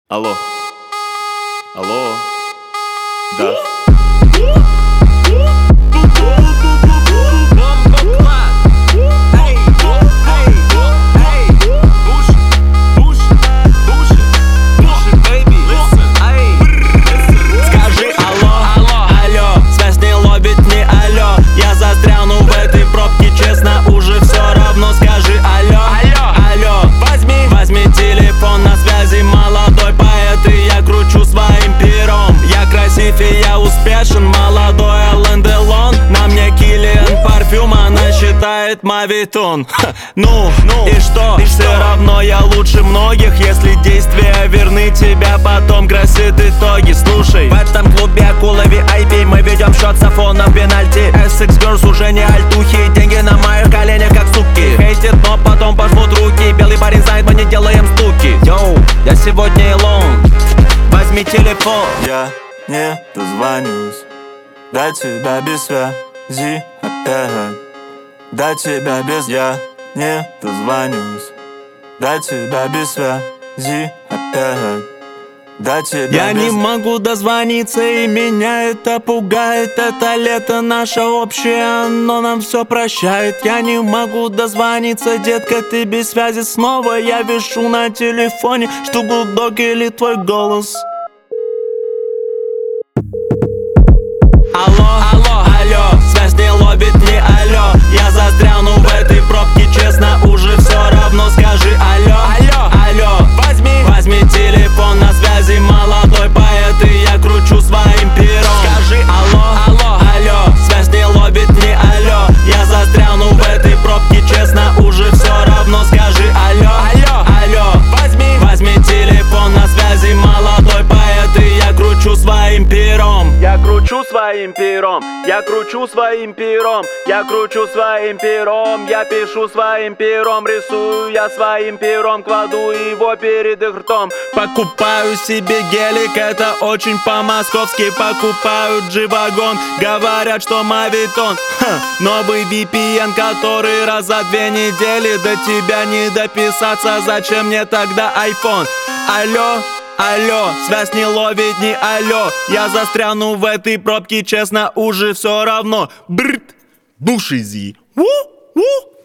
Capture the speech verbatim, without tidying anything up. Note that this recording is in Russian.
Алло. Алло. Да. Скажи алло, алло, алло, связь не ловит, не алло. Я застрял, ну в этой пробке, честно, уже все равно. Скажи алло, алло, алло, возьми, возьми телефон, на связи молодой поэт, и я кручу своим пером. Я красив и я успешен, молодой Ален Делон. На мне Киллиан парфюм, она считает мавитон. Ну, ну и что? И все что? Равно я лучше многих, если действия верны, тебя потом красит итоги. Слушай, в этом клубе акула ви ай пи, мы ведем счет со фоном пенальти. эс икс Girls уже не альтухи, деньги на моих коленях как суки. Хейтит, но потом пожмут руки, белый парень знает, мы не делаем стуки. Йоу, я сегодня alone, возьми телефон. Я не дозвонюсь до тебя без связи опять. До тебя без я не дозвонюсь до тебя без связи опять. До тебя Я без... не могу дозвониться, и меня это пугает. Это лето наше общее, оно нам все прощает. Я не могу дозвониться, детка, ты без связи снова. Я вешу на телефоне, что гудок или твой голос. Алло, алло, алло, связь не ловит, не алло. Я застрял, ну в этой пробке, честно, уже все равно. Скажи алло, алло, алло, возьми, возьми телефон, на связи молодой поэт, и я кручу своим пером. Скажи алло, алло, алло, связь не ловит, не алло. Я застрял, ну в этой пробке, честно, уже все равно. Скажи алло, алло, алло, возьми, возьми телефон, на связи молодой поэт, и я кручу своим пером. Я кручу своим пером, я кручу своим пером, я кручу своим пером, я пишу своим пером, рисую я своим пером, кладу его перед их ртом. Покупаю себе гелик, это очень по-московски. Покупаю джи-вагон, говорят, что мавитон. Ха, новый ви пи эн, который раз за две недели. До тебя не дописаться, зачем мне тогда айфон? Алло, алло, связь не ловит, не алло. Я застряну в этой пробке, честно, уже все равно. Бррт, бушизи. У, у.